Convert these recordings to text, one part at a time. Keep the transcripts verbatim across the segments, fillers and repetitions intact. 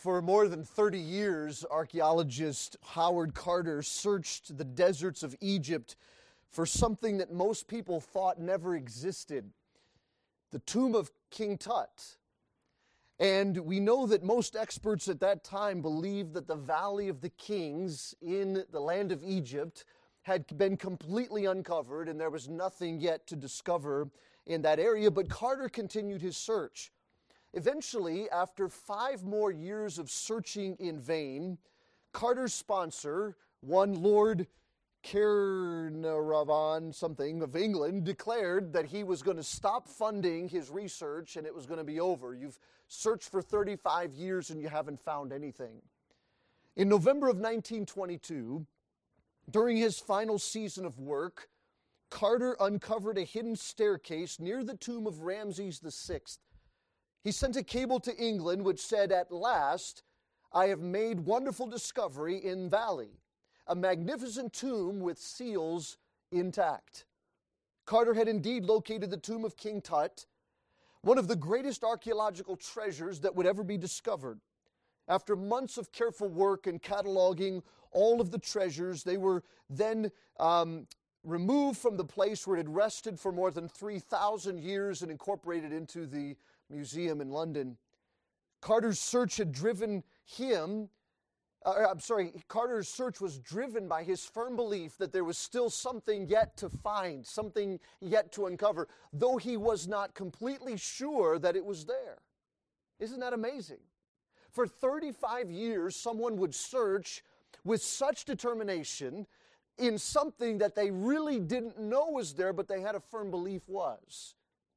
For more than thirty years, archaeologist Howard Carter searched the deserts of Egypt for something that most people thought never existed, the tomb of King Tut. And we know that most experts at that time believed that the Valley of the Kings in the land of Egypt had been completely uncovered and there was nothing yet to discover in that area, but Carter continued his search. Eventually, after five more years of searching in vain, Carter's sponsor, one Lord Caernarvon something of England, declared that he was going to stop funding his research and it was going to be over. You've searched for thirty-five years and you haven't found anything. In November of nineteen twenty-two, during his final season of work, Carter uncovered a hidden staircase near the tomb of Ramses the Sixth. He sent a cable to England which said, "At last, I have made wonderful discovery in Valley, a magnificent tomb with seals intact." Carter had indeed located the tomb of King Tut, one of the greatest archaeological treasures that would ever be discovered. After months of careful work and cataloging all of the treasures, they were then um, removed from the place where it had rested for more than three thousand years and incorporated into the museum in London. Carter's search had driven him, uh, I'm sorry, Carter's search was driven by his firm belief that there was still something yet to find, something yet to uncover, though he was not completely sure that it was there. Isn't that amazing? For thirty-five years, someone would search with such determination in something that they really didn't know was there, but they had a firm belief was.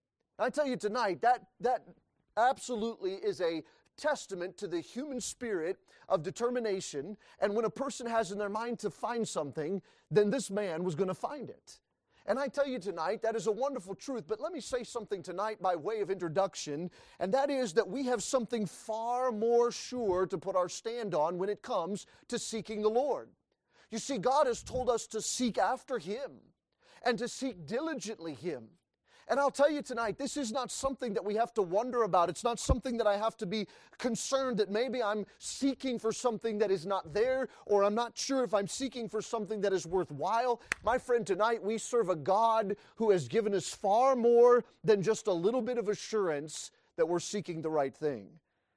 I tell you tonight, that, that absolutely is a testament to the human spirit of determination, and when a person has in their mind to find something, then this man was going to find it. And I tell you tonight, that is a wonderful truth, but let me say something tonight by way of introduction, and that is that we have something far more sure to put our stand on when it comes to seeking the Lord. You see, God has told us to seek after Him and to seek diligently Him. And I'll tell you tonight, this is not something that we have to wonder about. It's not something that I have to be concerned that maybe I'm seeking for something that is not there, or I'm not sure if I'm seeking for something that is worthwhile. My friend, tonight we serve a God who has given us far more than just a little bit of assurance that we're seeking the right thing.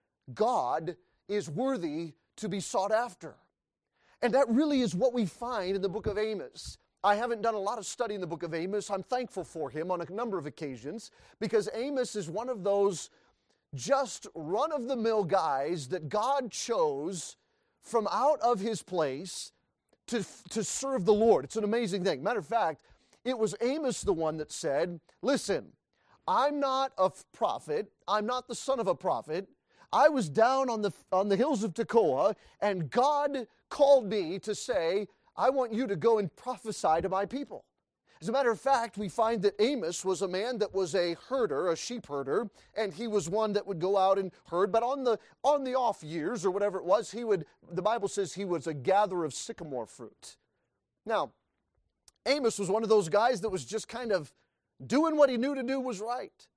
God is worthy to be sought after. And that really is what we find in the book of Amos. I haven't done a lot of study in the book of Amos. I'm thankful for him on a number of occasions because Amos is one of those just run-of-the-mill guys that God chose from out of his place to, to serve the Lord. It's an amazing thing. Matter of fact, it was Amos the one that said, "Listen, I'm not a prophet. I'm not the son of a prophet. I was down on the, on the hills of Tekoa, and God called me to say, I want you to go and prophesy to my people." As a matter of fact, we find that Amos was a man that was a herder, a sheep herder, and he was one that would go out and herd, but on the on the off years or whatever it was, he would, the Bible says he was a gatherer of sycamore fruit. Now, Amos was one of those guys that was just kind of doing what he knew to do was right.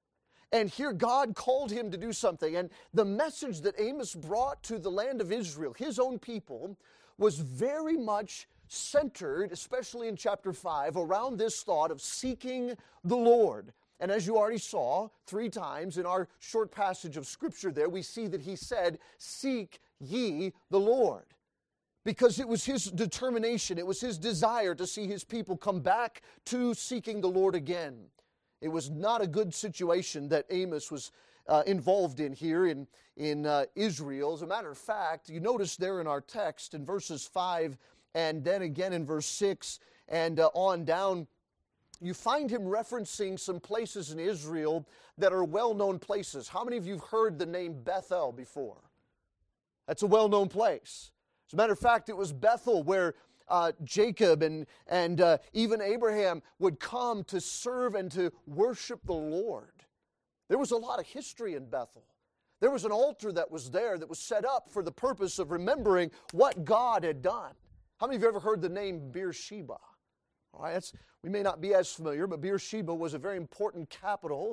And here God called him to do something, and the message that Amos brought to the land of Israel, his own people, was very much centered, especially in chapter five, around this thought of seeking the Lord. And as you already saw three times in our short passage of Scripture there, we see that he said, "Seek ye the Lord." Because it was his determination, it was his desire to see his people come back to seeking the Lord again. It was not a good situation that Amos was Uh, involved in here in, in uh, Israel. As a matter of fact, you notice there in our text in verses five and then again in verse six and uh, on down, you find him referencing some places in Israel that are well-known places. How many of you have heard the name Bethel before? That's a well-known place. As a matter of fact, it was Bethel where uh, Jacob and, and uh, even Abraham would come to serve and to worship the Lord. There was a lot of history in Bethel. There was an altar that was there that was set up for the purpose of remembering what God had done. How many of you have ever heard the name Beersheba? All right, that's, we may not be as familiar, but Beersheba was a very important capital.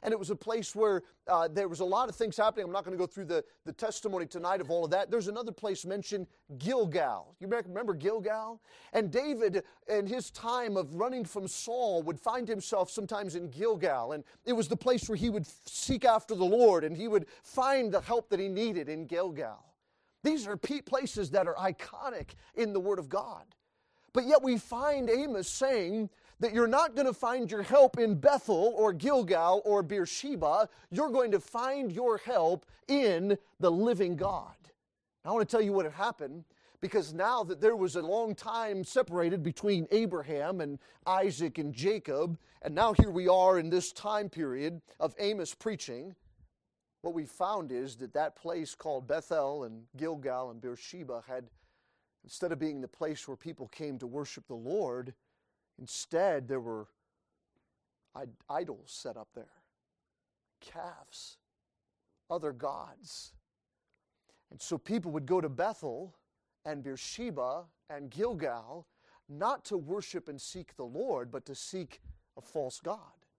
and it was a place where uh, there was a lot of things happening. I'm not going to go through the, the testimony tonight of all of that. There's another place mentioned, Gilgal. You remember Gilgal? And David, in his time of running from Saul, would find himself sometimes in Gilgal, and it was the place where he would seek after the Lord, and he would find the help that he needed in Gilgal. These are places that are iconic in the Word of God. But yet we find Amos saying that you're not going to find your help in Bethel or Gilgal or Beersheba. You're going to find your help in the living God. I want to tell you what had happened, because now that there was a long time separated between Abraham and Isaac and Jacob, and now here we are in this time period of Amos preaching, what we found is that that place called Bethel and Gilgal and Beersheba had, instead of being the place where people came to worship the Lord, instead there were idols set up there, calves, other gods. And so people would go to Bethel and Beersheba and Gilgal not to worship and seek the Lord, but to seek a false god.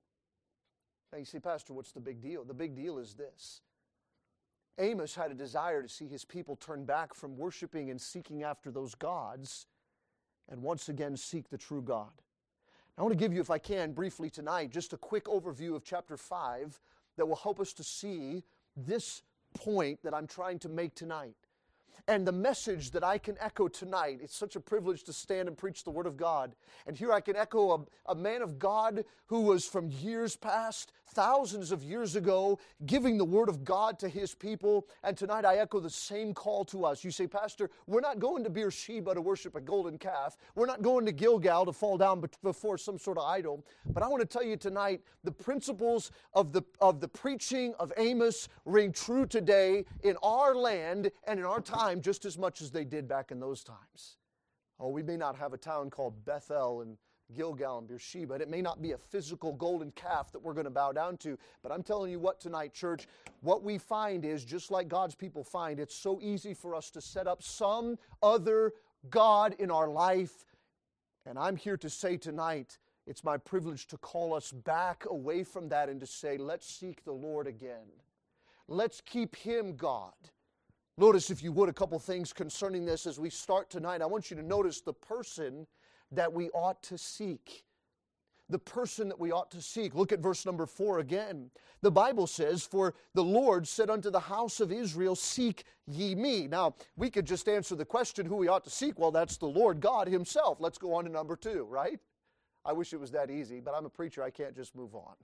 Now you say, Pastor, what's the big deal? The big deal is this. Amos had a desire to see his people turn back from worshiping and seeking after those gods and once again seek the true God. I want to give you, if I can, briefly tonight, just a quick overview of chapter five that will help us to see this point that I'm trying to make tonight. And the message that I can echo tonight, it's such a privilege to stand and preach the Word of God. And here I can echo a, a man of God who was from years past, thousands of years ago, giving the Word of God to his people. And tonight I echo the same call to us. You say, Pastor, we're not going to Beersheba to worship a golden calf. We're not going to Gilgal to fall down before some sort of idol. But I want to tell you tonight, the principles of the, of the preaching of Amos ring true today in our land and in our time, just as much as they did back in those times. Oh, we may not have a town called Bethel and Gilgal and Beersheba, and it may not be a physical golden calf that we're going to bow down to, but I'm telling you what tonight, church, what we find is, just like God's people find, it's so easy for us to set up some other God in our life, and I'm here to say tonight, it's my privilege to call us back away from that and to say, let's seek the Lord again. Let's keep Him God. Notice, if you would, a couple things concerning this as we start tonight. I want you to notice the person that we ought to seek. The person that we ought to seek. Look at verse number four again. The Bible says, for the Lord said unto the house of Israel, seek ye me. Now, we could just answer the question who we ought to seek. Well, that's the Lord God Himself. Let's go on to number two, right? I wish it was that easy, but I'm a preacher. I can't just move on.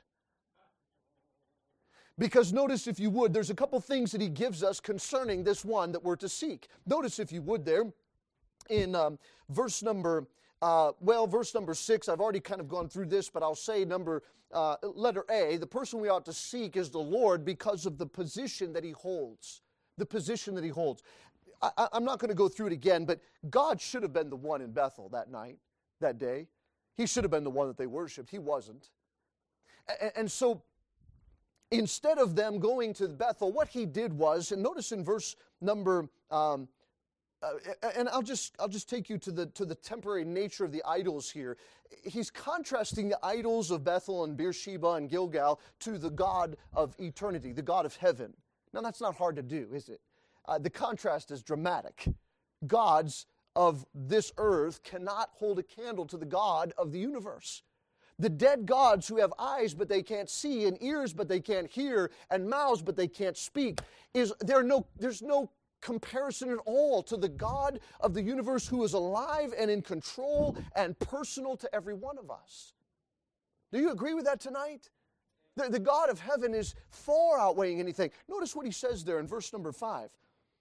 Because notice, if you would, there's a couple things that He gives us concerning this one that we're to seek. Notice, if you would, there in um, verse number, uh, well, verse number six, I've already kind of gone through this, but I'll say number, uh, letter A, the person we ought to seek is the Lord because of the position that He holds. The position that He holds. I, I'm not going to go through it again, but God should have been the one in Bethel that night, that day. He should have been the one that they worshiped. He wasn't. And, and so, instead of them going to Bethel, what He did was, and notice in verse number, um, uh, and I'll just I'll just take you to the to the temporary nature of the idols here. He's contrasting the idols of Bethel and Beersheba and Gilgal to the God of eternity, the God of heaven. Now that's not hard to do, is it? Uh, the contrast is dramatic. Gods of this earth cannot hold a candle to the God of the universe. The dead gods who have eyes but they can't see, and ears but they can't hear, and mouths but they can't speak, is there no there's no comparison at all to the God of the universe who is alive and in control and personal to every one of us. Do you agree with that tonight? The, the God of heaven is far outweighing anything. Notice what He says there in verse number five.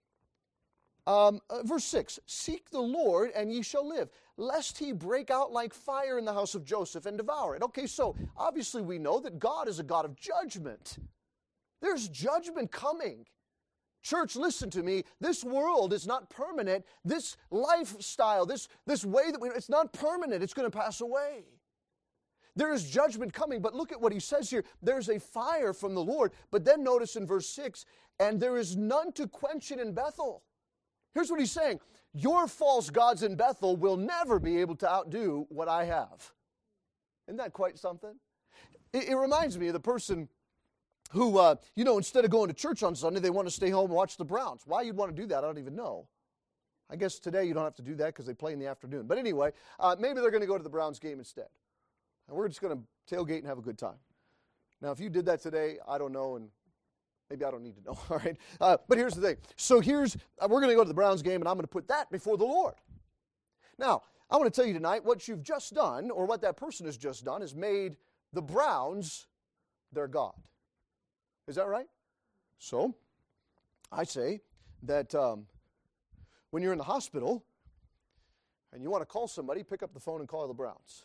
Um, uh, verse six, seek the Lord and ye shall live, lest He break out like fire in the house of Joseph and devour it. Okay, so obviously we know that God is a God of judgment. There's judgment coming. Church, listen to me. This world is not permanent. This lifestyle, this, this way that we, it's not permanent. It's going to pass away. There is judgment coming, but look at what He says here. There's a fire from the Lord. But then notice in verse six, and there is none to quench it in Bethel. Here's what He's saying. Your false gods in Bethel will never be able to outdo what I have. Isn't that quite something? It, it reminds me of the person who, uh, you know, instead of going to church on Sunday, they want to stay home and watch the Browns. Why you'd want to do that, I don't even know. I guess today you don't have to do that because they play in the afternoon. But anyway, uh, maybe they're going to go to the Browns game instead. And we're just going to tailgate and have a good time. Now, if you did that today, I don't know, and maybe I don't need to know, all right? Uh, but here's the thing. So here's, uh, we're going to go to the Browns game, and I'm going to put that before the Lord. Now, I want to tell you tonight what you've just done, or what that person has just done, is made the Browns their God. Is that right? So, I say that um, when you're in the hospital and you want to call somebody, pick up the phone and call the Browns.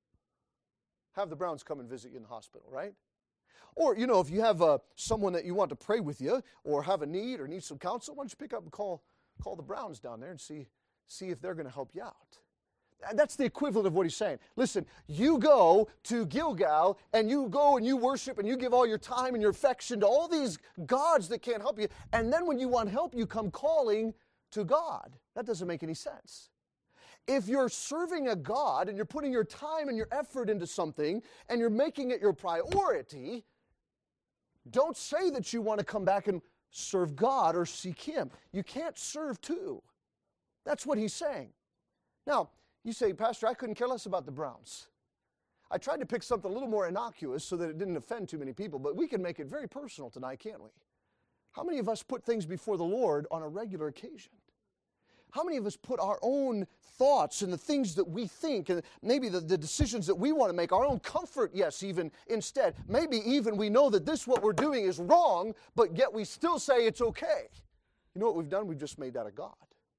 Have the Browns come and visit you in the hospital, right? Or, you know, if you have uh, someone that you want to pray with you or have a need or need some counsel, why don't you pick up and call call the Browns down there and see, see if they're going to help you out. That's the equivalent of what he's saying. Listen, you go to Gilgal and you go and you worship and you give all your time and your affection to all these gods that can't help you. And then when you want help, you come calling to God. That doesn't make any sense. If you're serving a God and you're putting your time and your effort into something and you're making it your priority, don't say that you want to come back and serve God or seek Him. You can't serve two. That's what he's saying. Now, you say, Pastor, I couldn't care less about the Browns. I tried to pick something a little more innocuous so that it didn't offend too many people, but we can make it very personal tonight, can't we? How many of us put things before the Lord on a regular occasion? How many of us put our own thoughts and the things that we think and maybe the, the decisions that we want to make, our own comfort, yes, even instead. Maybe even we know that this, what we're doing is wrong, but yet we still say it's okay. You know what we've done? We've just made that a God.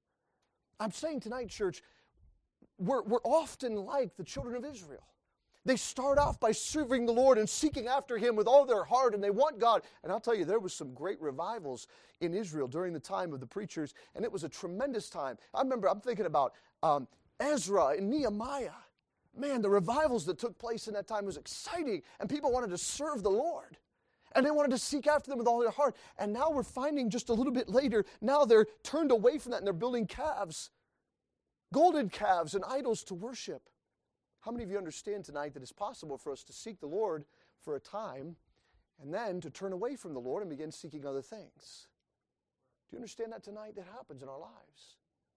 I'm saying tonight, church, we're, we're often like the children of Israel. They start off by serving the Lord and seeking after Him with all their heart, and they want God. And I'll tell you, there was some great revivals in Israel during the time of the preachers, and it was a tremendous time. I remember, I'm thinking about um, Ezra and Nehemiah. Man, the revivals that took place in that time was exciting, and people wanted to serve the Lord. And they wanted to seek after them with all their heart. And now we're finding just a little bit later, now they're turned away from that, and they're building calves, golden calves and idols to worship. How many of you understand tonight that it's possible for us to seek the Lord for a time and then to turn away from the Lord and begin seeking other things? Do you understand that tonight? That happens in our lives.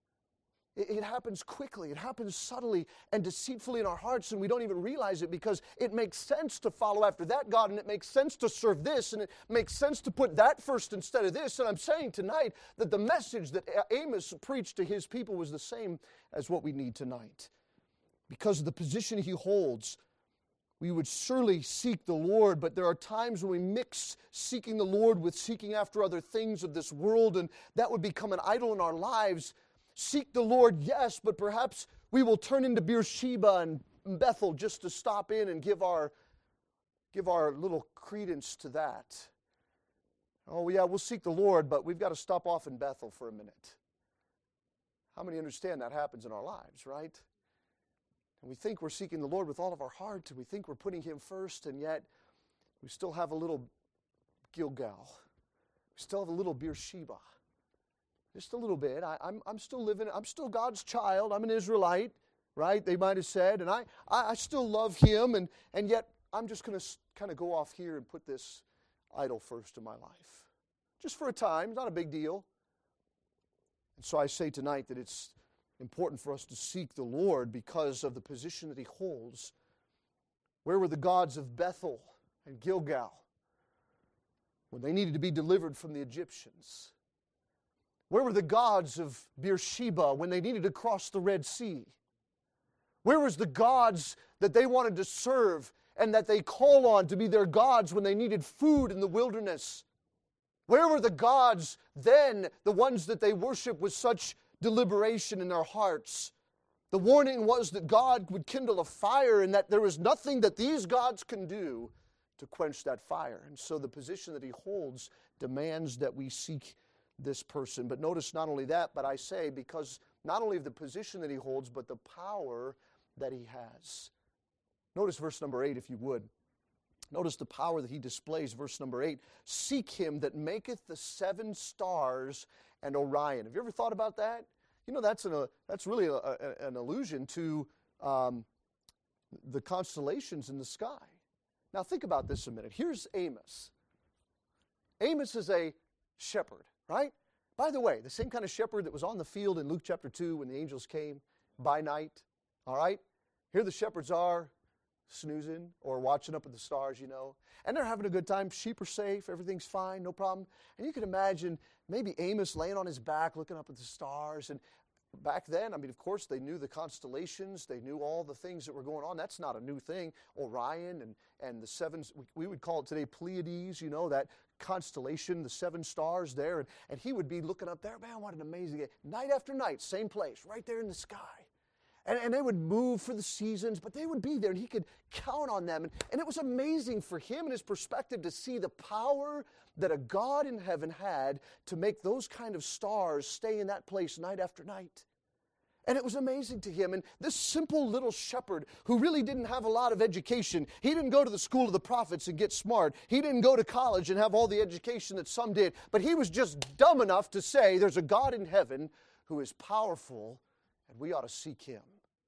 It, it happens quickly. It happens subtly and deceitfully in our hearts, and we don't even realize it because it makes sense to follow after that God, and it makes sense to serve this, and it makes sense to put that first instead of this. And I'm saying tonight that the message that Amos preached to his people was the same as what we need tonight. Because of the position he holds, we would surely seek the Lord, but there are times when we mix seeking the Lord with seeking after other things of this world, and that would become an idol in our lives. Seek the Lord, yes, but perhaps we will turn into Beersheba and Bethel just to stop in and give our, give our little credence to that. Oh, yeah, we'll seek the Lord, but we've got to stop off in Bethel for a minute. How many understand that happens in our lives, right? And we think we're seeking the Lord with all of our heart, and we think we're putting Him first, and yet we still have a little Gilgal. We still have a little Beersheba. Just a little bit. I, I'm, I'm still living, I'm still God's child. I'm an Israelite, right? They might have said, and I, I, I still love Him, and, and yet I'm just going to kind of go off here and put this idol first in my life. Just for a time, not a big deal. And so I say tonight that it's important for us to seek the Lord because of the position that He holds. Where were the gods of Bethel and Gilgal when they needed to be delivered from the Egyptians? Where were the gods of Beersheba when they needed to cross the Red Sea? Where was the gods that they wanted to serve and that they call on to be their gods when they needed food in the wilderness? Where were the gods then, the ones that they worship with such deliberation in their hearts? The warning was that God would kindle a fire and that there is nothing that these gods can do to quench that fire. And so the position that He holds demands that we seek this person. But notice not only that, but I say because not only of the position that He holds, but the power that He has. Notice verse number eight, if you would. Notice the power that He displays, verse number eight. Seek Him that maketh the seven stars and Orion. Have you ever thought about that? You know, that's an, that's really a, a, an allusion to um, the constellations in the sky. Now think about this a minute. Here's Amos. Amos is a shepherd, right? By the way, the same kind of shepherd that was on the field in Luke chapter two when the angels came by night, all right? Here the shepherds are snoozing or watching up at the stars, you know, and they're having a good time. Sheep are safe. Everything's fine. No problem. And you can imagine maybe Amos laying on his back looking up at the stars. And back then, I mean, of course, they knew the constellations. They knew all the things that were going on. That's not a new thing. Orion and, and the seven, we would call it today Pleiades, you know, that constellation, the seven stars there. And, and he would be looking up there. Man, what an amazing day. Night after night, same place, right there in the sky. And, and they would move for the seasons, but they would be there, and he could count on them. And, and it was amazing for him and his perspective to see the power that a God in heaven had to make those kind of stars stay in that place night after night. And it was amazing to him. And this simple little shepherd who really didn't have a lot of education, he didn't go to the school of the prophets and get smart. He didn't go to college and have all the education that some did. But he was just dumb enough to say there's a God in heaven who is powerful, and we ought to seek him.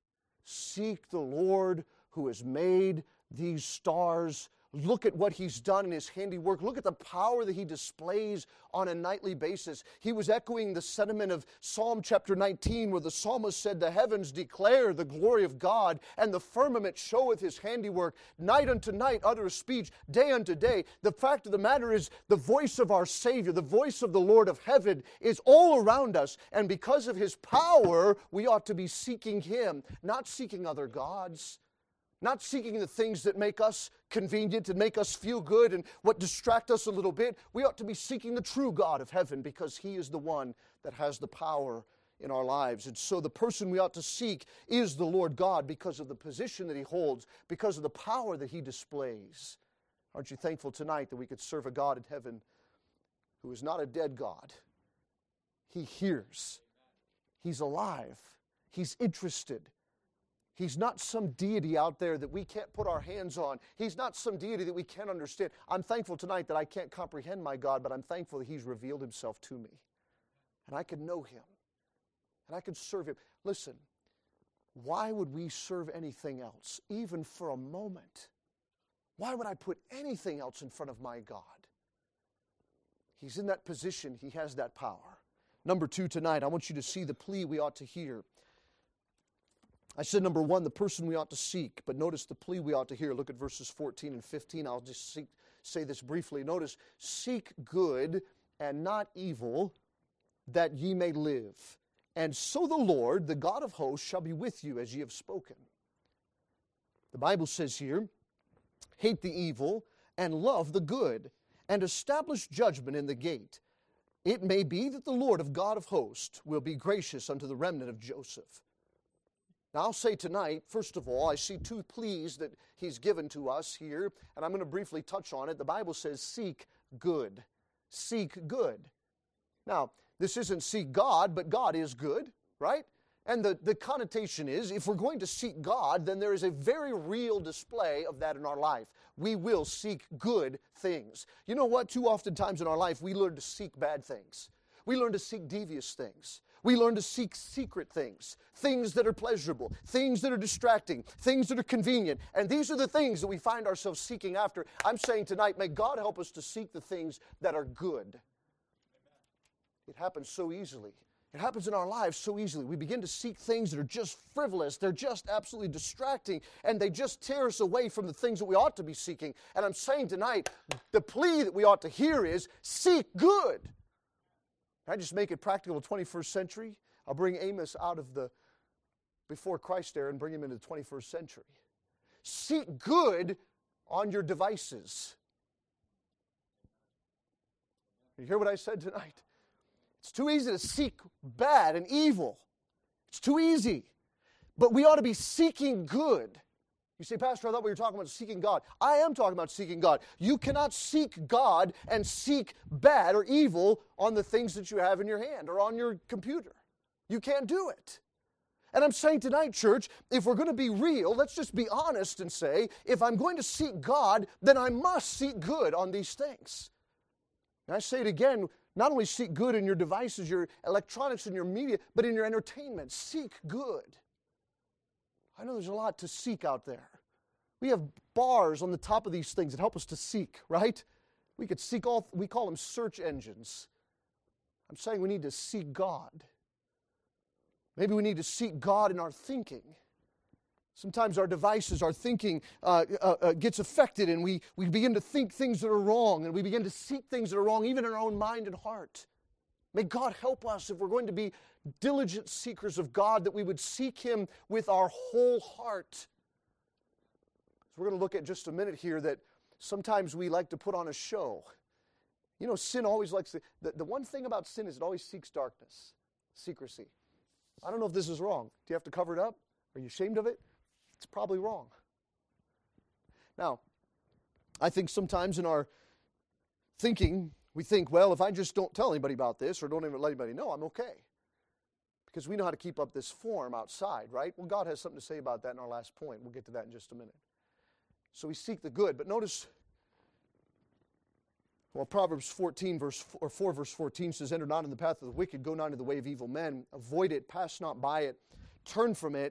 Seek the Lord who has made these stars. Look at what he's done in his handiwork. Look at the power that he displays on a nightly basis. He was echoing the sentiment of Psalm chapter nineteen, where the psalmist said, the heavens declare the glory of God, and the firmament showeth his handiwork. Night unto night uttereth speech, day unto day. The fact of the matter is, the voice of our Savior, the voice of the Lord of heaven is all around us. And because of his power, we ought to be seeking him, not seeking other gods. Not seeking the things that make us convenient and make us feel good and what distract us a little bit. We ought to be seeking the true God of heaven because he is the one that has the power in our lives. And so the person we ought to seek is the Lord God because of the position that he holds, because of the power that he displays. Aren't you thankful tonight that we could serve a God in heaven who is not a dead God? He hears. He's alive. He's interested. He's not some deity out there that we can't put our hands on. He's not some deity that we can't understand. I'm thankful tonight that I can't comprehend my God, but I'm thankful that he's revealed himself to me. And I can know him. And I can serve him. Listen, why would we serve anything else, even for a moment? Why would I put anything else in front of my God? He's in that position. He has that power. Number two tonight, I want you to see the plea we ought to hear. I said, number one, the person we ought to seek. But notice the plea we ought to hear. Look at verses fourteen and fifteen. I'll just seek, say this briefly. Notice, seek good and not evil, that ye may live. And so the Lord, the God of hosts, shall be with you as ye have spoken. The Bible says here, hate the evil and love the good, and establish judgment in the gate. It may be that the Lord of God of hosts will be gracious unto the remnant of Joseph. Now, I'll say tonight, first of all, I see two pleas that he's given to us here, and I'm going to briefly touch on it. The Bible says, seek good. Seek good. Now, this isn't seek God, but God is good, right? And the, the connotation is, if we're going to seek God, then there is a very real display of that in our life. We will seek good things. You know what? Too often times in our life, we learn to seek bad things. We learn to seek devious things. We learn to seek secret things, things that are pleasurable, things that are distracting, things that are convenient. And these are the things that we find ourselves seeking after. I'm saying tonight, may God help us to seek the things that are good. It happens so easily. It happens in our lives so easily. We begin to seek things that are just frivolous. They're just absolutely distracting, and they just tear us away from the things that we ought to be seeking. And I'm saying tonight, the plea that we ought to hear is, seek good. Can I just make it practical twenty-first century? I'll bring Amos out of the before Christ era and bring him into the twenty-first century. Seek good on your devices. You hear what I said tonight? It's too easy to seek bad and evil. It's too easy. But we ought to be seeking good. You say, Pastor, I thought we were talking about seeking God. I am talking about seeking God. You cannot seek God and seek bad or evil on the things that you have in your hand or on your computer. You can't do it. And I'm saying tonight, church, if we're going to be real, let's just be honest and say, if I'm going to seek God, then I must seek good on these things. And I say it again, not only seek good in your devices, your electronics, and your media, but in your entertainment. Seek good. I know there's a lot to seek out there. We have bars on the top of these things that help us to seek, right? We could seek all, we call them search engines. I'm saying we need to seek God. Maybe we need to seek God in our thinking. Sometimes our devices, our thinking uh, uh, uh, gets affected, and we, we begin to think things that are wrong, and we begin to seek things that are wrong, even in our own mind and heart. May God help us, if we're going to be diligent seekers of God, that we would seek Him with our whole heart. So we're going to look at just a minute here that sometimes we like to put on a show. You know, sin always likes to, the, the one thing about sin is it always seeks darkness, secrecy. I don't know if this is wrong. Do you have to cover it up? Are you ashamed of it? It's probably wrong. Now, I think sometimes in our thinking, we think, well, if I just don't tell anybody about this or don't even let anybody know, I'm okay. Because we know how to keep up this form outside, right? Well, God has something to say about that in our last point. We'll get to that in just a minute. So we seek the good. But notice, well, Proverbs fourteen, verse or four, verse fourteen says, enter not in the path of the wicked, go not into the way of evil men, avoid it, pass not by it, turn from it,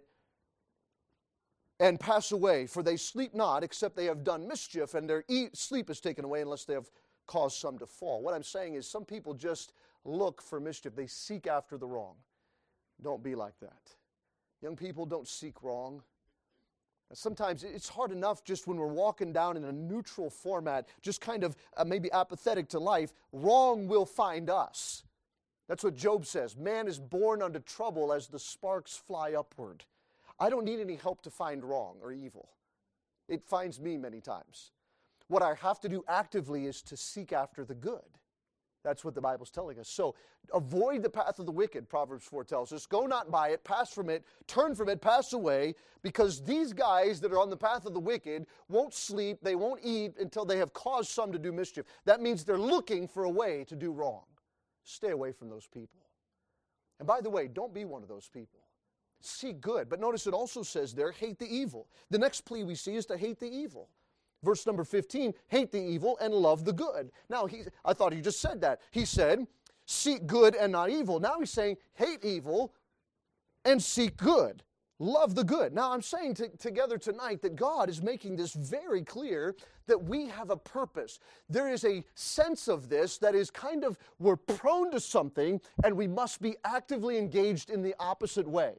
and pass away. For they sleep not, except they have done mischief, and their eat, sleep is taken away unless they have caused some to fall. What I'm saying is some people just look for mischief. They seek after the wrong. Don't be like that. Young people, don't seek wrong. Sometimes it's hard enough just when we're walking down in a neutral format, just kind of uh, maybe apathetic to life, wrong will find us. That's what Job says. Man is born unto trouble as the sparks fly upward. I don't need any help to find wrong or evil. It finds me many times. What I have to do actively is to seek after the good. That's what the Bible's telling us. So avoid the path of the wicked, Proverbs four tells us. Go not by it, pass from it, turn from it, pass away, because these guys that are on the path of the wicked won't sleep, they won't eat until they have caused some to do mischief. That means they're looking for a way to do wrong. Stay away from those people. And by the way, don't be one of those people. Seek good. But notice it also says there, hate the evil. The next plea we see is to hate the evil. Verse number fifteen, hate the evil and love the good. Now, he, I thought he just said that. He said, seek good and not evil. Now he's saying, hate evil and seek good. Love the good. Now, I'm saying to, together tonight that God is making this very clear that we have a purpose. There is a sense of this that is kind of, we're prone to something and we must be actively engaged in the opposite way.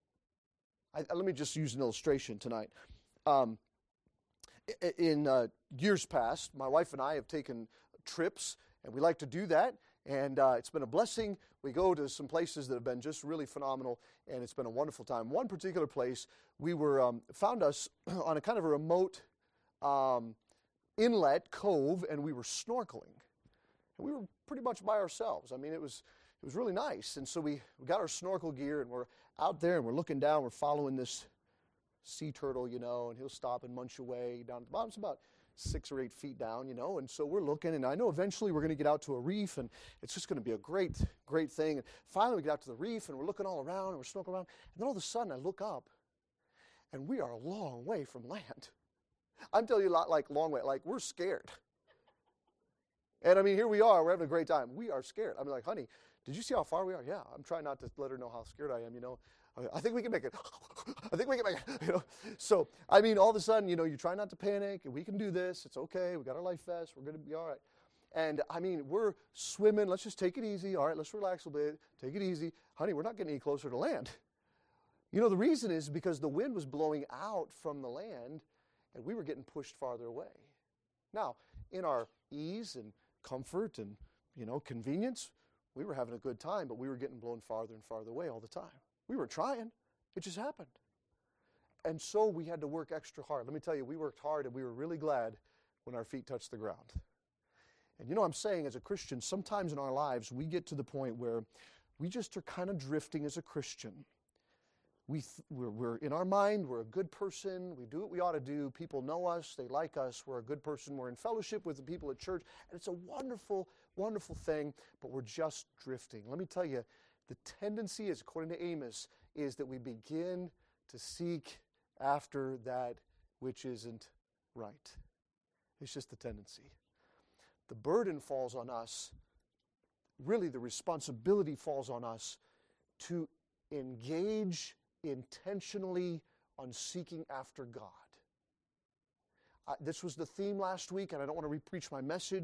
I, let me just use an illustration tonight. Um, In uh, years past, my wife and I have taken trips, and we like to do that, and uh, it's been a blessing. We go to some places that have been just really phenomenal, and it's been a wonderful time. One particular place, we were um, found us on a kind of a remote um, inlet, cove, and we were snorkeling. And we were pretty much by ourselves. I mean, it was it was really nice. And so we, we got our snorkel gear, and we're out there, and we're looking down, we're following this sea turtle, you know, and he'll stop and munch away down at the bottom. It's about six or eight feet down, you know, and so we're looking, and I know eventually we're going to get out to a reef, and it's just going to be a great, great thing. And finally we get out to the reef, and we're looking all around, and we're snorkeling around, and then all of a sudden I look up, and we are a long way from land. I'm telling you, a lot like long way, like we're scared. And I mean, here we are, we're having a great time. We are scared. I'm like, honey, did you see how far we are? Yeah, I'm trying not to let her know how scared I am, you know. I think we can make it. I think we can make it. You know? So, I mean, all of a sudden, you know, you try not to panic, and we can do this. It's okay. We got our life vest. We're going to be all right. And, I mean, we're swimming. Let's just take it easy. All right, let's relax a bit. Take it easy. Honey, we're not getting any closer to land. You know, the reason is because the wind was blowing out from the land, and we were getting pushed farther away. Now, in our ease and comfort and, you know, convenience, we were having a good time, but we were getting blown farther and farther away all the time. We were trying. It just happened. And so we had to work extra hard. Let me tell you, we worked hard, and we were really glad when our feet touched the ground. And you know what I'm saying, as a Christian, sometimes in our lives, we get to the point where we just are kind of drifting as a Christian. We th- we're, we're in our mind, we're a good person, we do what we ought to do, people know us, they like us, we're a good person, we're in fellowship with the people at church, and it's a wonderful, wonderful thing, but we're just drifting. Let me tell you, the tendency is, according to Amos, is that we begin to seek after that which isn't right. It's just the tendency. The burden falls on us, really the responsibility falls on us to engage intentionally on seeking after God. Uh, this was the theme last week, and I don't want to re-preach my message,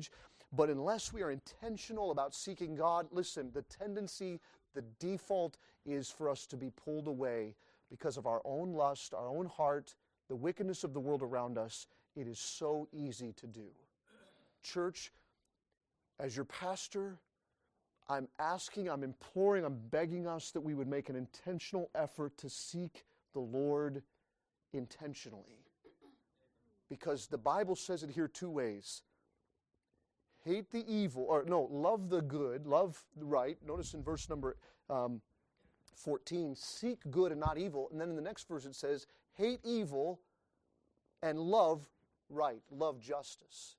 But unless we are intentional about seeking God, listen, the tendency, the default is for us to be pulled away because of our own lust, our own heart, the wickedness of the world around us. It is so easy to do. Church, as your pastor, I'm asking, I'm imploring, I'm begging us that we would make an intentional effort to seek the Lord intentionally. Because the Bible says it here two ways. Hate the evil, or no, love the good, love the right. Notice in verse number um, fourteen, seek good and not evil. And then in the next verse it says, hate evil and love right, love justice.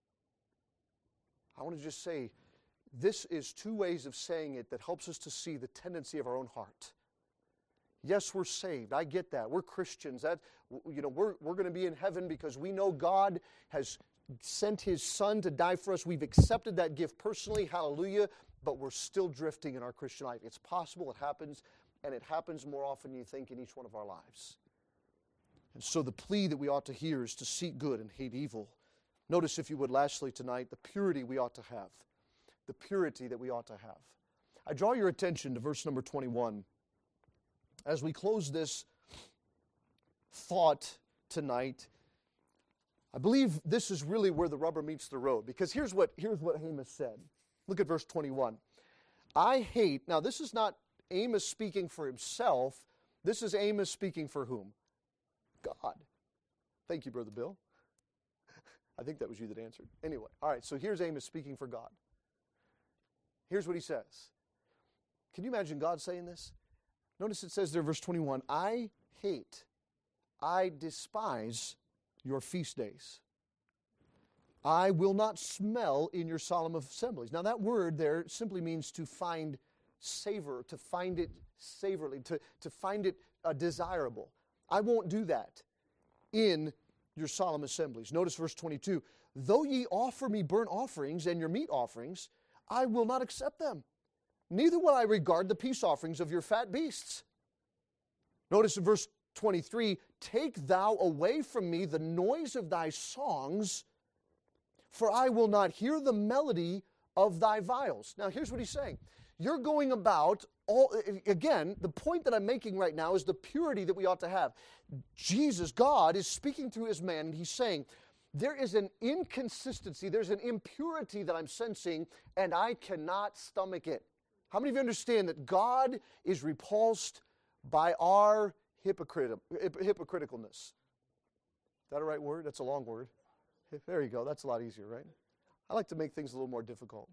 I want to just say, this is two ways of saying it that helps us to see the tendency of our own heart. Yes, we're saved. I get that. We're Christians. That, you know, we're, we're going to be in heaven because we know God has sent His Son to die for us. We've accepted that gift personally. Hallelujah. But we're still drifting in our Christian life. It's possible. It happens. And it happens more often than you think in each one of our lives. And so the plea that we ought to hear is to seek good and hate evil. Notice, if you would, lastly tonight, the purity we ought to have. The purity that we ought to have. I draw your attention to verse number twenty-one. As we close this thought tonight, I believe this is really where the rubber meets the road. Because here's what, here's what Amos said. Look at verse twenty-one. I hate, now this is not Amos speaking for himself. This is Amos speaking for whom? God. Thank you, Brother Bill. I think that was you that answered. Anyway, all right, so here's Amos speaking for God. Here's what he says. Can you imagine God saying this? Notice it says there, verse twenty-one, I hate, I despise your feast days. I will not smell in your solemn assemblies. Now that word there simply means to find savor, to find it savorly, to, to find it uh, desirable. I won't do that in your solemn assemblies. Notice verse twenty-two, though ye offer me burnt offerings and your meat offerings, I will not accept them. Neither will I regard the peace offerings of your fat beasts. Notice in verse twenty-three, take thou away from me the noise of thy songs, for I will not hear the melody of thy viols. Now here's what he's saying. You're going about, all again, the point that I'm making right now is the purity that we ought to have. Jesus, God, is speaking through His man, and He's saying, there is an inconsistency, there's an impurity that I'm sensing, and I cannot stomach it. How many of you understand that God is repulsed by our hypocrit- hypocriticalness? Is that a right word? That's a long word. There you go. That's a lot easier, right? I like to make things a little more difficult.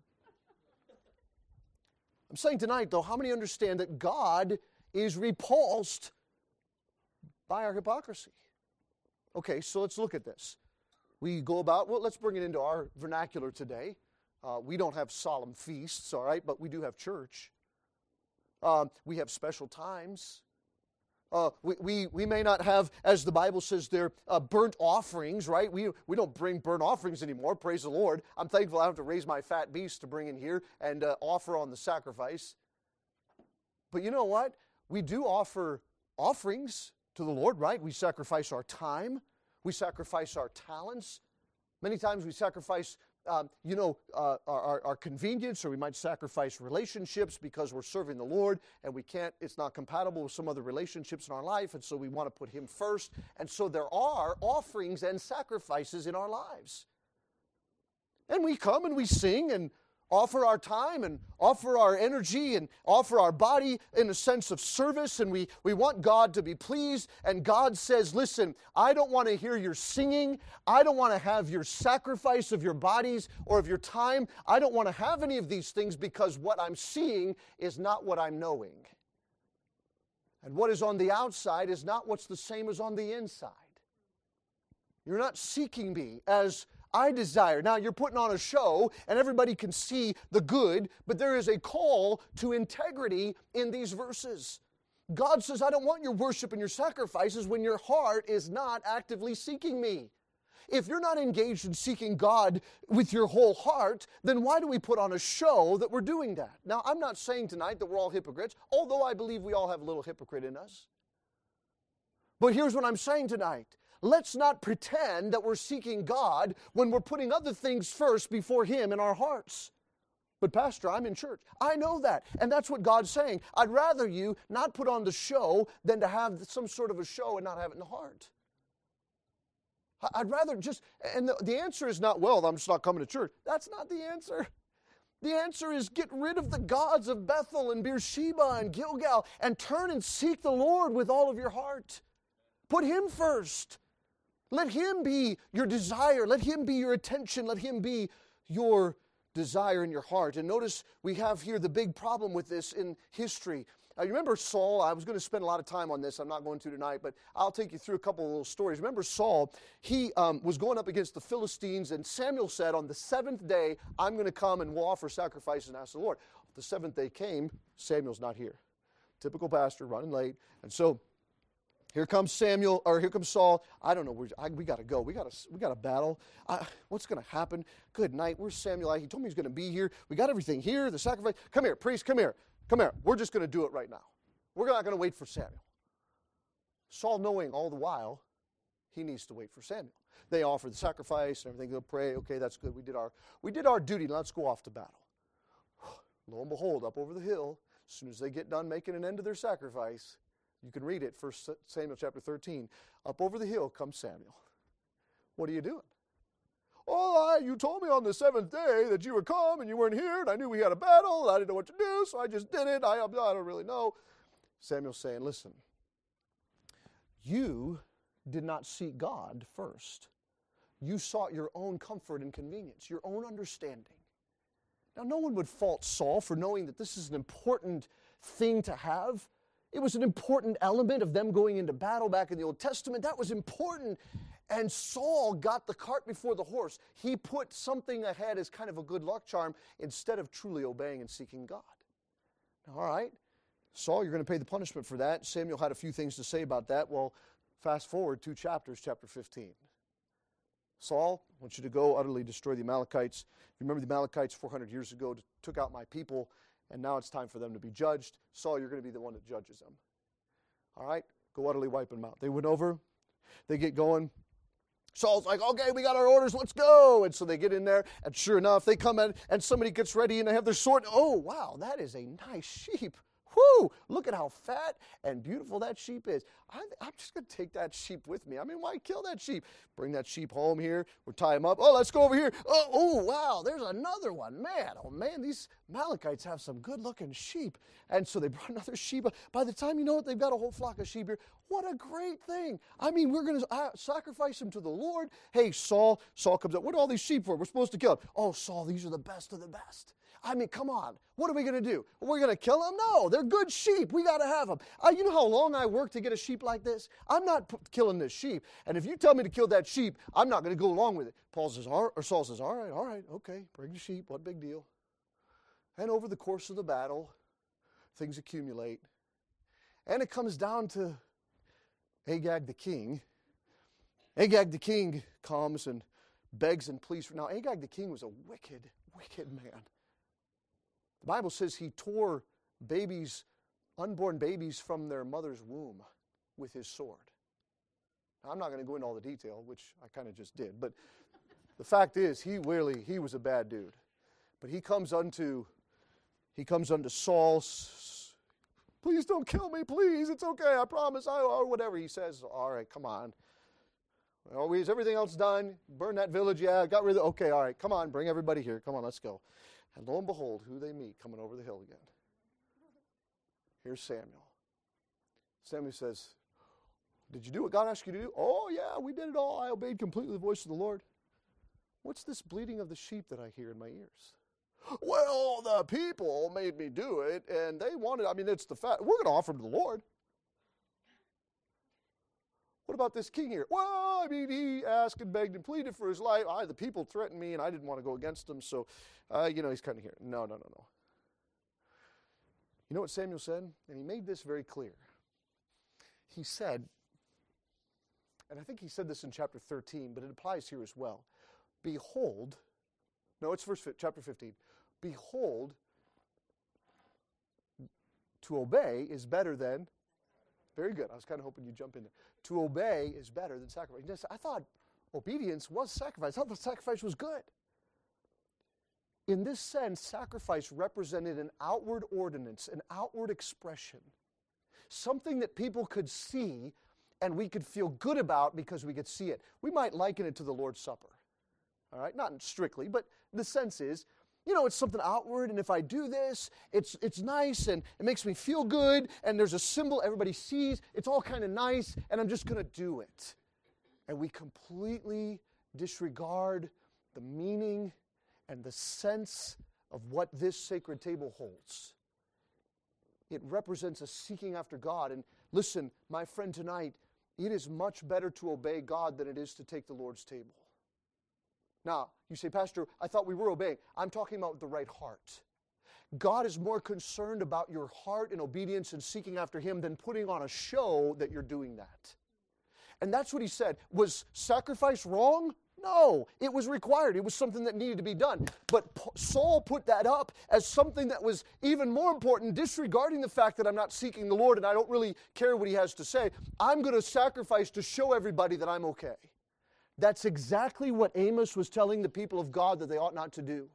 I'm saying tonight, though, how many understand that God is repulsed by our hypocrisy? Okay, so let's look at this. We go about, well, let's bring it into our vernacular today. Uh, we don't have solemn feasts, all right, but we do have church. Uh, we have special times. Uh, we, we, we may not have, as the Bible says there, uh, burnt offerings, right? We, we don't bring burnt offerings anymore, praise the Lord. I'm thankful I don't have to raise my fat beast to bring in here and uh, offer on the sacrifice. But you know what? We do offer offerings to the Lord, right? We sacrifice our time. We sacrifice our talents. Many times we sacrifice Um, you know, uh, our, our convenience, or we might sacrifice relationships because we're serving the Lord and we can't, it's not compatible with some other relationships in our life, and so we want to put Him first. And so there are offerings and sacrifices in our lives. And we come and we sing and offer our time and offer our energy and offer our body in a sense of service, and we, we want God to be pleased. And God says, listen, I don't want to hear your singing. I don't want to have your sacrifice of your bodies or of your time. I don't want to have any of these things, because what I'm seeing is not what I'm knowing. And what is on the outside is not what's the same as on the inside. You're not seeking me as I desire. Now, you're putting on a show, and everybody can see the good, but there is a call to integrity in these verses. God says, I don't want your worship and your sacrifices when your heart is not actively seeking me. If you're not engaged in seeking God with your whole heart, then why do we put on a show that we're doing that? Now, I'm not saying tonight that we're all hypocrites, although I believe we all have a little hypocrite in us. But here's what I'm saying tonight. let's not pretend that we're seeking God when we're putting other things first before Him in our hearts. But Pastor, I'm in church. I know that. And that's what God's saying. I'd rather you not put on the show than to have some sort of a show and not have it in the heart. I'd rather just, and the, the answer is not, well, I'm just not coming to church. That's not the answer. The answer is get rid of the gods of Bethel and Beersheba and Gilgal and turn and seek the Lord with all of your heart. Put Him first. Let Him be your desire. Let Him be your attention. Let Him be your desire in your heart. And notice we have here the big problem with this in history. Uh, you remember Saul? I was going to spend a lot of time on this. I'm not going to tonight, but I'll take you through a couple of little stories. Remember Saul? He um, was going up against the Philistines, and Samuel said, on the seventh day, I'm going to come and we'll offer sacrifices and ask the Lord. The seventh day came, Samuel's not here. Typical pastor, running late. And so here comes Samuel, or here comes Saul. I don't know. We're, I, we got to go. We got to. We got to battle. I, what's going to happen? Good night. Where's Samuel? He told me he's going to be here. We got everything here. The sacrifice. Come here, priest. Come here. Come here. We're just going to do it right now. We're not going to wait for Samuel. Saul, knowing all the while, he needs to wait for Samuel. They offer the sacrifice and everything. They'll pray. Okay, that's good. We did our. We did our duty. Let's go off to battle. Lo and behold, up over the hill, as soon as they get done making an end to their sacrifice. You can read it, First Samuel chapter thirteen. Up over the hill comes Samuel. What are you doing? Oh, I, you told me on the seventh day that you would come and you weren't here, and I knew we had a battle, and I didn't know what to do, so I just did it. I, I don't really know. Samuel's saying, listen, you did not seek God first. You sought your own comfort and convenience, your own understanding. Now, no one would fault Saul for knowing that this is an important thing to have. It was an important element of them going into battle back in the Old Testament. That was important. And Saul got the cart before the horse. He put something ahead as kind of a good luck charm instead of truly obeying and seeking God. All right, Saul, you're going to pay the punishment for that. Samuel had a few things to say about that. Well, fast forward two chapters, chapter fifteen. Saul, I want you to go utterly destroy the Amalekites. You remember the Amalekites four hundred years ago took out my people, and now it's time for them to be judged. Saul, you're going to be the one that judges them. All right, go utterly wipe them out. They went over. They get going. Saul's like, okay, we got our orders, let's go. And so they get in there, and sure enough, they come in, and somebody gets ready, and they have their sword. Oh, wow, that is a nice sheep. Whoo, look at how fat and beautiful that sheep is. I, I'm just going to take that sheep with me. I mean, why kill that sheep? Bring that sheep home here. We'll tie him up. Oh, let's go over here. Oh, oh, wow, there's another one. Man, oh, man, these Amalekites have some good-looking sheep. And so they brought another sheep. By the time you know it, they've got a whole flock of sheep here. What a great thing. I mean, we're going to uh, sacrifice them to the Lord. Hey, Saul, Saul comes up. What are all these sheep for? We're supposed to kill them. Oh, Saul, these are the best of the best. I mean, come on. What are we going to do? We're going to kill them? No, they're good sheep. We got to have them. Uh, you know how long I work to get a sheep like this? I'm not p- killing this sheep. And if you tell me to kill that sheep, I'm not going to go along with it. Paul says, or Saul says, all right, all right, okay, bring the sheep. What big deal? And over the course of the battle, things accumulate. And it comes down to Agag the king. Agag the king comes and begs and pleads. Now, Agag the king was a wicked, wicked man. The Bible says he tore babies, unborn babies from their mother's womb with his sword. Now, I'm not going to go into all the detail, which I kind of just did, but the fact is, he really, he was a bad dude. But he comes unto, he comes unto Saul. Please don't kill me, please. It's okay, I promise. I, or whatever he says. All right, come on. Well, is everything else done? Burn that village? Yeah, got rid of it. Okay, all right, come on, bring everybody here. Come on, let's go. And lo and behold, who they meet coming over the hill again. Here's Samuel. Samuel says, did you do what God asked you to do? Oh, yeah, we did it all. I obeyed completely the voice of the Lord. What's this bleating of the sheep that I hear in my ears? Well, the people made me do it, and they wanted, I mean, it's the fact, we're going to offer them to the Lord. What about this king here? Well, I mean, he asked and begged and pleaded for his life. I, the people threatened me, and I didn't want to go against them, so, uh, you know, he's kind of here. No, no, no, no. You know what Samuel said? And he made this very clear. He said, and I think he said this in chapter thirteen, but it applies here as well. Behold, no, it's verse chapter fifteen. Behold, to obey is better than Very good. I was kind of hoping you'd jump in there. To obey is better than sacrifice. Just, I thought obedience was sacrifice. I thought the sacrifice was good. In this sense, sacrifice represented an outward ordinance, an outward expression, something that people could see and we could feel good about because we could see it. We might liken it to the Lord's Supper. All right? Not strictly, but the sense is, you know, it's something outward, and if I do this, it's it's nice, and it makes me feel good, and there's a symbol everybody sees. It's all kind of nice, and I'm just going to do it. And we completely disregard the meaning and the sense of what this sacred table holds. It represents a seeking after God. And listen, my friend, tonight, it is much better to obey God than it is to take the Lord's table. Now, you say, Pastor, I thought we were obeying. I'm talking about the right heart. God is more concerned about your heart and obedience and seeking after Him than putting on a show that you're doing that. And that's what He said. Was sacrifice wrong? No, it was required. It was something that needed to be done. But Saul put that up as something that was even more important, disregarding the fact that I'm not seeking the Lord and I don't really care what He has to say. I'm going to sacrifice to show everybody that I'm okay. That's exactly what Amos was telling the people of God that they ought not to do.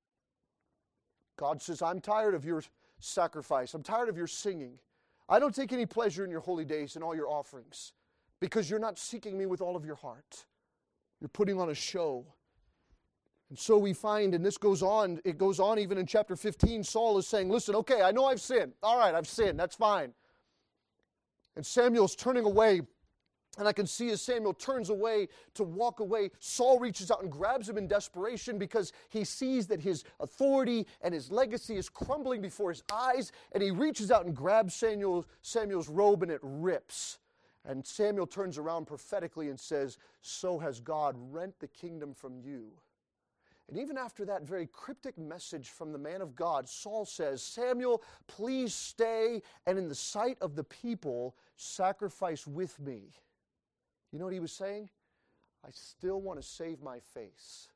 God says, I'm tired of your sacrifice. I'm tired of your singing. I don't take any pleasure in your holy days and all your offerings because you're not seeking me with all of your heart. You're putting on a show. And so we find, and this goes on, it goes on even in chapter fifteen, Saul is saying, listen, okay, I know I've sinned. All right, I've sinned. That's fine. And Samuel's turning away. And I can see as Samuel turns away to walk away, Saul reaches out and grabs him in desperation because he sees that his authority and his legacy is crumbling before his eyes. And he reaches out and grabs Samuel, Samuel's robe, and it rips. And Samuel turns around prophetically and says, so has God rent the kingdom from you. And even after that very cryptic message from the man of God, Saul says, Samuel, please stay and in the sight of the people, sacrifice with me. You know what he was saying? I still want to save my face.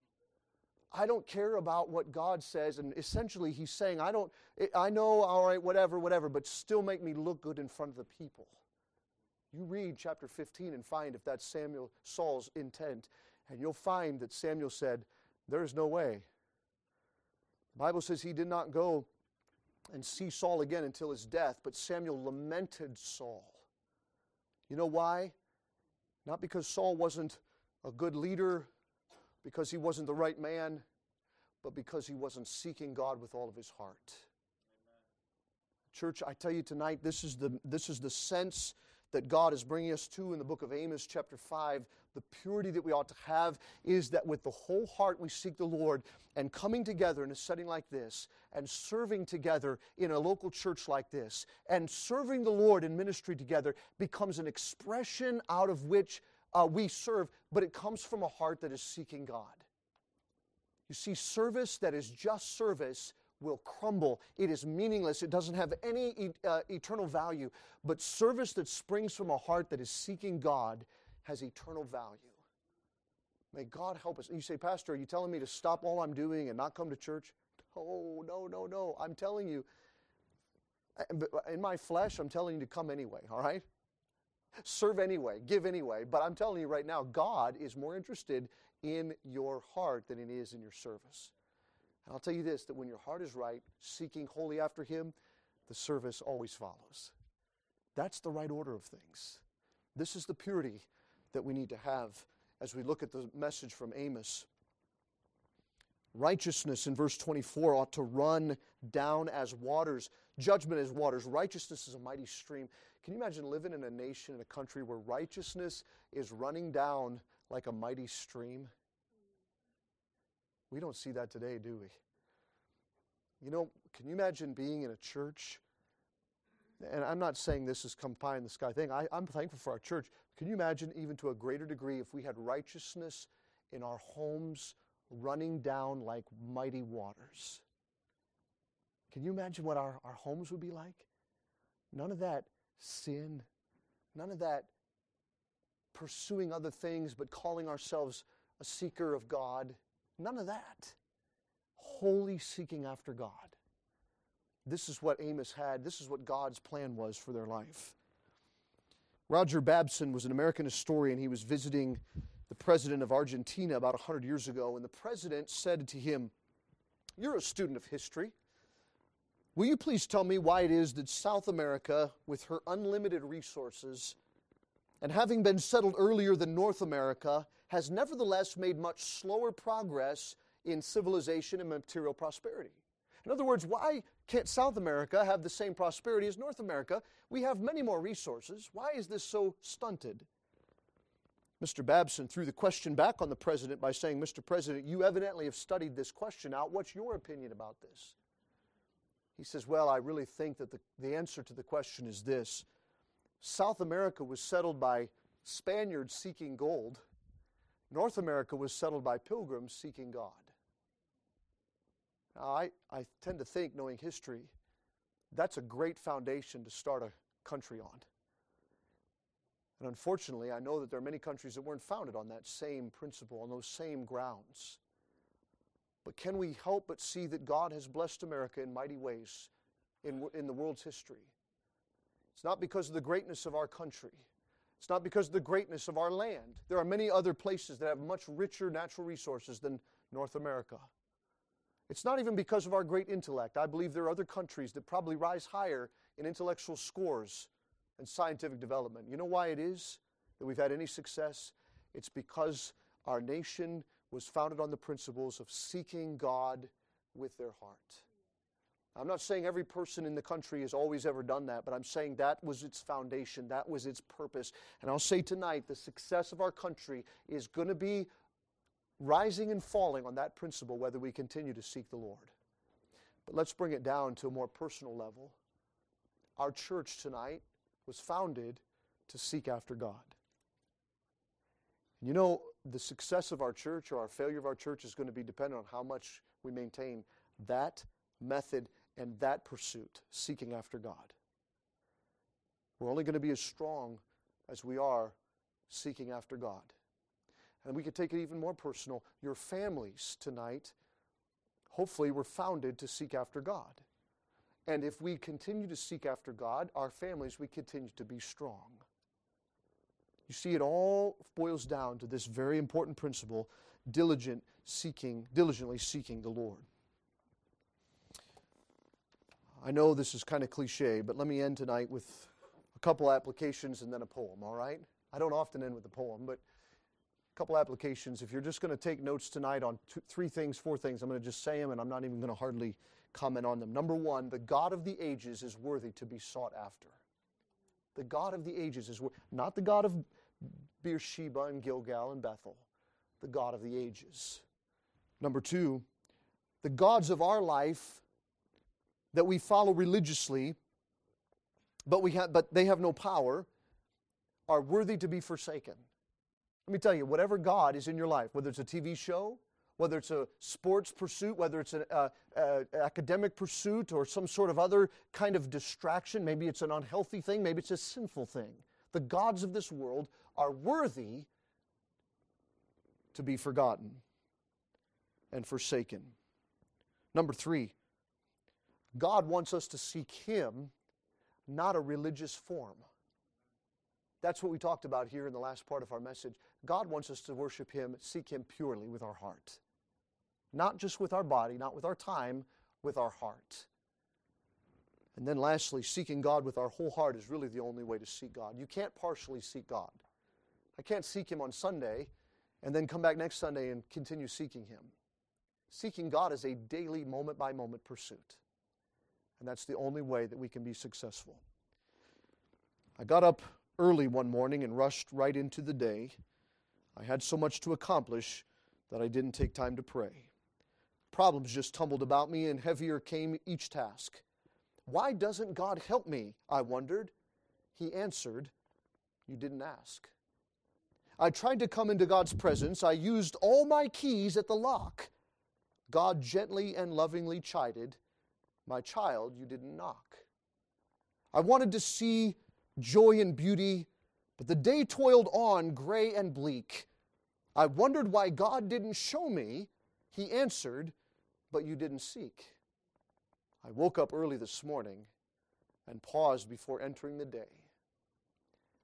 I don't care about what God says, and essentially he's saying, I don't, I know, all right, whatever, whatever, but still make me look good in front of the people. You read chapter fifteen and find if that's Samuel, Saul's intent, and you'll find that Samuel said, there is no way. The Bible says he did not go and see Saul again until his death, but Samuel lamented Saul. You know why? Not because Saul wasn't a good leader, because he wasn't the right man, but because he wasn't seeking God with all of his heart. Amen. Church, I tell you tonight, this is the this is the sense that God is bringing us to in the book of Amos chapter five. The purity that we ought to have is that with the whole heart we seek the Lord, and coming together in a setting like this, and serving together in a local church like this, and serving the Lord in ministry together becomes an expression out of which uh, we serve, but it comes from a heart that is seeking God. You see, service that is just service will crumble. It is meaningless. It doesn't have any e- uh, eternal value. But service that springs from a heart that is seeking God has eternal value. May God help us. And you say, Pastor, are you telling me to stop all I'm doing and not come to church? Oh, no, no, no. I'm telling you, in my flesh, I'm telling you to come anyway, all right? Serve anyway, give anyway. But I'm telling you right now, God is more interested in your heart than He is in your service. And I'll tell you this, that when your heart is right, seeking wholly after Him, the service always follows. That's the right order of things. This is the purity that we need to have as we look at the message from Amos. Righteousness in verse twenty-four ought to run down as waters. Judgment as waters. Righteousness is a mighty stream. Can you imagine living in a nation, in a country where righteousness is running down like a mighty stream? We don't see that today, do we? You know, can you imagine being in a church? And I'm not saying this is come pie in the sky thing. I, I'm thankful for our church. Can you imagine even to a greater degree if we had righteousness in our homes running down like mighty waters? Can you imagine what our, our homes would be like? None of that sin, none of that pursuing other things but calling ourselves a seeker of God. None of that. Wholly seeking after God. This is what Amos had. This is what God's plan was for their life. Roger Babson was an American historian. He was visiting the president of Argentina about one hundred years ago, and the president said to him, "You're a student of history. Will you please tell me why it is that South America, with her unlimited resources, and having been settled earlier than North America, has nevertheless made much slower progress in civilization and material prosperity?" In other words, why can't South America have the same prosperity as North America? We have many more resources. Why is this so stunted? Mister Babson threw the question back on the president by saying, "Mister President, you evidently have studied this question out. What's your opinion about this?" He says, "Well, I really think that the, the answer to the question is this. South America was settled by Spaniards seeking gold. North America was settled by pilgrims seeking God." Now, I, I tend to think, knowing history, that's a great foundation to start a country on. And unfortunately, I know that there are many countries that weren't founded on that same principle, on those same grounds. But can we help but see that God has blessed America in mighty ways in, in the world's history? It's not because of the greatness of our country. It's not because of the greatness of our land. There are many other places that have much richer natural resources than North America. It's not even because of our great intellect. I believe there are other countries that probably rise higher in intellectual scores and scientific development. You know why it is that we've had any success? It's because our nation was founded on the principles of seeking God with their heart. I'm not saying every person in the country has always ever done that, but I'm saying that was its foundation, that was its purpose. And I'll say tonight, the success of our country is going to be rising and falling on that principle, whether we continue to seek the Lord. But let's bring it down to a more personal level. Our church tonight was founded to seek after God. You know, the success of our church or our failure of our church is going to be dependent on how much we maintain that method and that pursuit, seeking after God. We're only going to be as strong as we are seeking after God. And we could take it even more personal. Your families tonight, hopefully, were founded to seek after God. And if we continue to seek after God, our families, we continue to be strong. You see, it all boils down to this very important principle, diligent seeking, diligently seeking the Lord. I know this is kind of cliche, but let me end tonight with a couple applications and then a poem, all right? I don't often end with a poem, but a couple applications. If you're just going to take notes tonight on two, three things, four things, I'm going to just say them and I'm not even going to hardly comment on them. Number one, the God of the ages is worthy to be sought after. The God of the ages is worthy, not the God of Beersheba and Gilgal and Bethel, the God of the ages. Number two, the gods of our life that we follow religiously, but we have, but they have no power, are worthy to be forsaken. Let me tell you, whatever God is in your life, whether it's a T V show, whether it's a sports pursuit, whether it's an uh, uh, academic pursuit or some sort of other kind of distraction, maybe it's an unhealthy thing, maybe it's a sinful thing. The gods of this world are worthy to be forgotten and forsaken. Number three, God wants us to seek Him, not a religious form. That's what we talked about here in the last part of our message. God wants us to worship Him, seek Him purely with our heart. Not just with our body, not with our time, with our heart. And then lastly, seeking God with our whole heart is really the only way to seek God. You can't partially seek God. I can't seek Him on Sunday and then come back next Sunday and continue seeking Him. Seeking God is a daily, moment-by-moment pursuit. And that's the only way that we can be successful. I got up early one morning and rushed right into the day. I had so much to accomplish that I didn't take time to pray. Problems just tumbled about me, and heavier came each task. Why doesn't God help me? I wondered. He answered, you didn't ask. I tried to come into God's presence. I used all my keys at the lock. God gently and lovingly chided, my child, you didn't knock. I wanted to see joy and beauty, but the day toiled on gray and bleak. I wondered why God didn't show me. He answered, but you didn't seek. I woke up early this morning and paused before entering the day.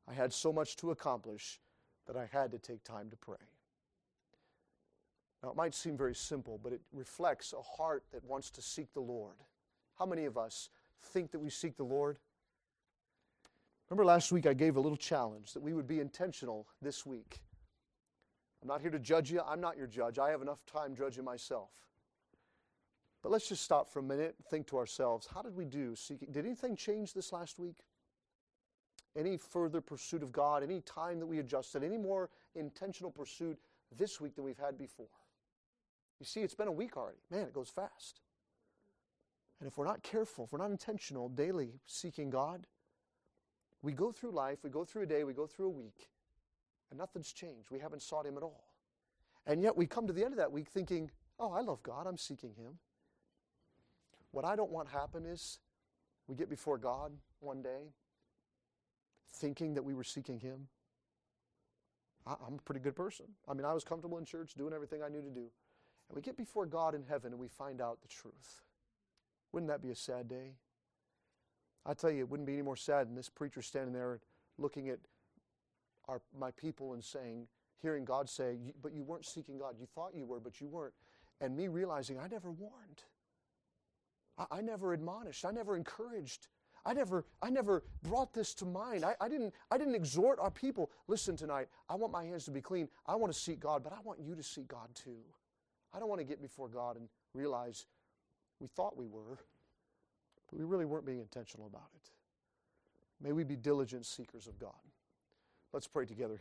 I had so much to accomplish that I had to take time to pray. Now, it might seem very simple, but it reflects a heart that wants to seek the Lord. How many of us think that we seek the Lord? Remember last week I gave a little challenge that we would be intentional this week. I'm not here to judge you. I'm not your judge. I have enough time judging myself. But let's just stop for a minute and think to ourselves, how did we do seeking? Did anything change this last week? Any further pursuit of God, any time that we adjusted, any more intentional pursuit this week than we've had before? You see, it's been a week already. Man, it goes fast. And if we're not careful, if we're not intentional daily seeking God, we go through life, we go through a day, we go through a week, and nothing's changed. We haven't sought Him at all. And yet we come to the end of that week thinking, oh, I love God, I'm seeking Him. What I don't want happen is we get before God one day thinking that we were seeking Him. I, I'm a pretty good person. I mean, I was comfortable in church, doing everything I knew to do. And we get before God in heaven and we find out the truth. Wouldn't that be a sad day? I tell you, it wouldn't be any more sad than this preacher standing there looking at our my people and saying, hearing God say, but you weren't seeking God. You thought you were, but you weren't. And me realizing I never warned. I, I never admonished. I never encouraged. I never, I never brought this to mind. I, I didn't, I didn't exhort our people. Listen tonight, I want my hands to be clean. I want to seek God, but I want you to seek God too. I don't want to get before God and realize we thought we were, but we really weren't being intentional about it. May we be diligent seekers of God. Let's pray together.